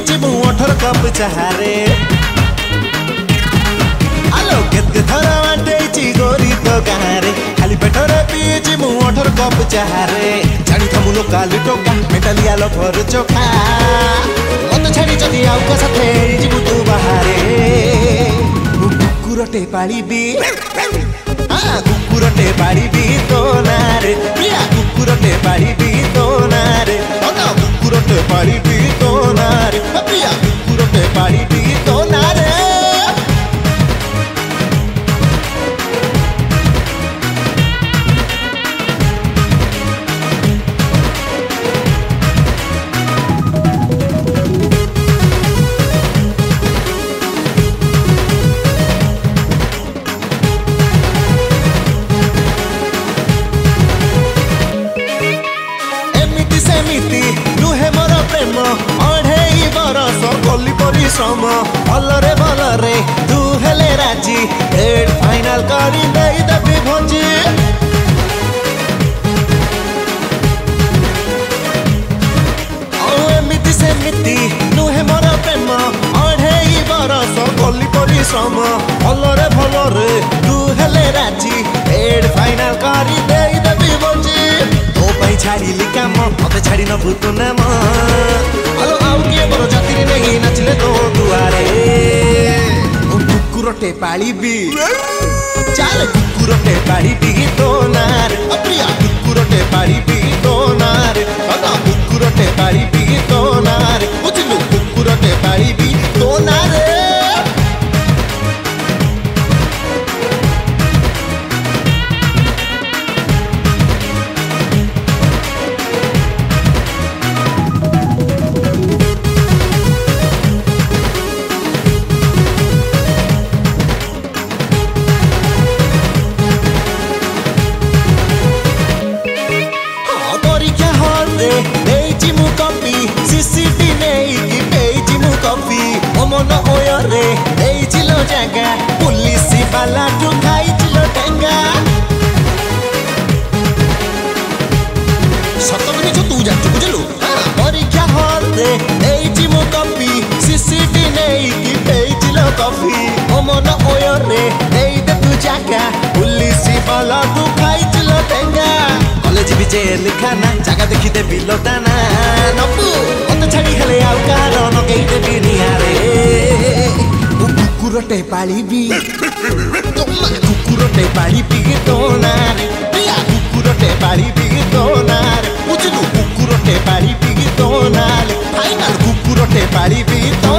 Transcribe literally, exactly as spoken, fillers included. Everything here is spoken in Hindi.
पीची मु अठर कप चाहारे आलो केते थर बांटेची गोरी तो गारे खाली पेटरे पीची मु अठर कप चाहारे जानी थमु लोकाल टोका मेटालिया लफर चोखा मत छाड़ी जदी आउ का साथे जीवु तू बाहारे कुकुरटे पाळीबी हां कुकुरटे पाळीबी तो नारे प्रिया कुकुरटे पाळीबी तो नारे अगा कुकुरटे पाळीबी तो नारे प्रिया कुकुरटे पाळीबी तो नारे नुहे मोर प्रेम अढ़ई बरस कली परिश्रम भलरे भलरे तू हेले राजी डेट फाइनल करी देई देबी भोजी एमिति सेमिति नुहे मोर प्रेम अढ़ई बरस कली परिश्रम भलरे भलरे तू हेले राजी डेट फाइनल करी देई देबी भोजी छाड़ी काम मत छाड़ी न भूत नाम आलो आउ किए मोर जाति नहीं नाचले तो दुआरे कुकुरटे पाळीबी चल कुकुरटे पाळीबी तो नारे प्रिया कुकुरटे पाळीबी तो नारे अदा कुकुरटे पाळीबी तो नारे बुझलु कुकुरटे पाळीबी तो नारे मन ओयरे देइचिलो जागा पुलिस वाला टू खाइचिलो टेंगा सतबनी जो तू जाच बुझलु परीक्षा हॉल रे देइचि मु कॉपी सीसीटी नेई की देइचिलो कॉफी ओ मन ओयरे देइ दे तू जागा पुलिस वाला टू खाइचिलो टेंगा कॉलेज भी जेल खाना जागा देखि दे बिलोटाना नपु मत छाड़ी खले आउ कारण केई दे बिनियारे कुकुरटे पाळीबी कुकुरटे पाळीबी तो नारे प्रिया कुकुरटे पाळीबी तो नारे बुझलु कुकुरटे पाळीबी तो नारे फाइनल कुकुरटे पाळीबी तो